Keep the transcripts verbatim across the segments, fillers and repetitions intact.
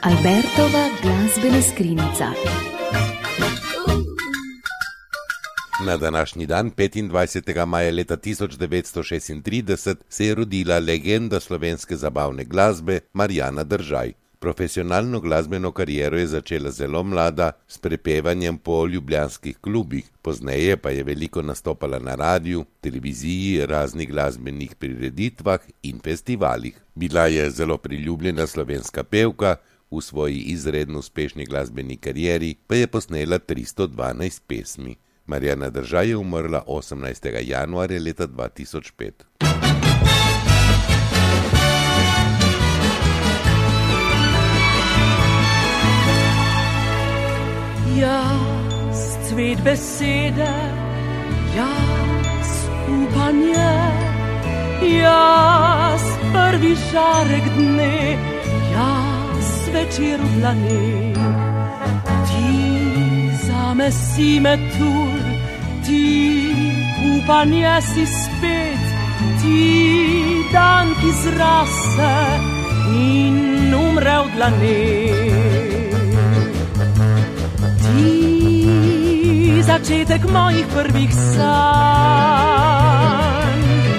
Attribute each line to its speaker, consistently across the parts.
Speaker 1: Albertova glasbena skrinjica.
Speaker 2: Na današnji dan, petindvajsetega maja leta tisoč devetsto šestintrideset, se je rodila legenda slovenske zabavne glasbe Marjana Držaj. Profesionalno glasbeno kariero je začela zelo mlada s prepevanjem po ljubljanskih klubih, pozneje pa je veliko nastopala na radiju, televiziji, raznih glasbenih prireditvah in festivalih. Bila je zelo priljubljena slovenska pevka, v svoji izredno uspešni glasbeni karieri pa je posnela tristo dvanajst pesmi. Marjana Držaj je umrla osemnajstega januarja leta dva tisoč pet.
Speaker 3: Jaz cvet besede, jaz upanje, jaz prvi žarek dne, jaz večer v dlani. Ti zame si metulj, ti upanje si spet, ti dan, ki zrase in umre v dlani. Začetek mojih prvih sanj,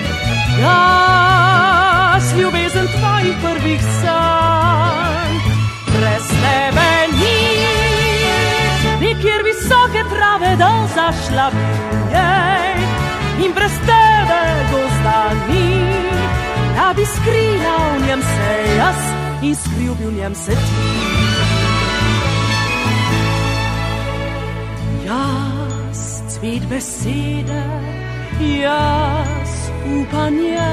Speaker 3: jaz ljubezen tvojih prvih sanj. Brez tebe ni nikjer visoke trave dol zašla bi jej, in brez tebe gozda ni, da bi skrila v njem se jaz in skril bi v njem se ti. Jaz cvet besede, jaz upanje,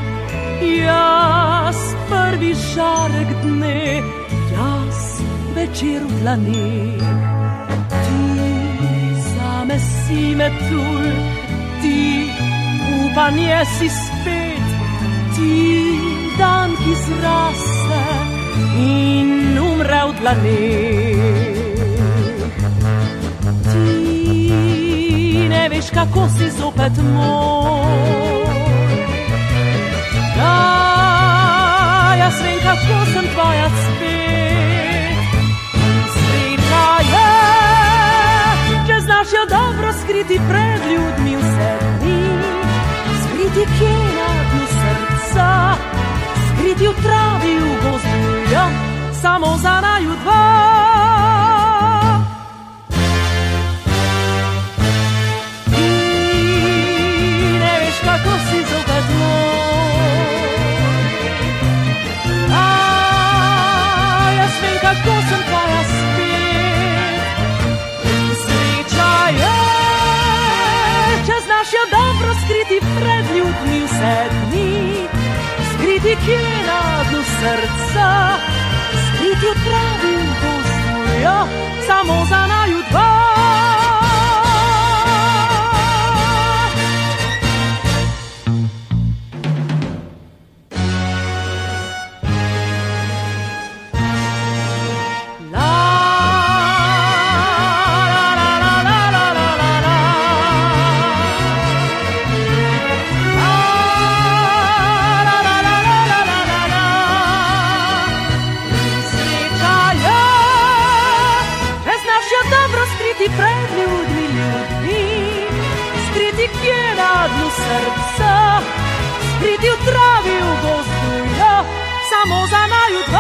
Speaker 3: jaz prvi žarek dne, jaz večer v dlani. Ti zame si metulj, ti upanje si spet, ti dan, ki zrase in umre v dlani. Ne veš, kako si zopet moj, ja, jaz vem, kako sem tvoja spet. Sreča je, če znaš jo dobro skriti pred ljudmi vse dni, skriti kje na dnu srca, skriti v travi v gozdu, ja, samo za naju dva. Kako si zopet moj, a jaz vem, kako sem tvoja spet. Sreča je, če znaš jo dobro skriti pred ljudmi vse dni, skriti kje na dnu srca, skriti v travi v gozdu, ja, samo za naju dva. Pred ljudmi, ljudmi, skriti kje na dnu srca, skriti v travi v gozdu, ja, samo za naju dva.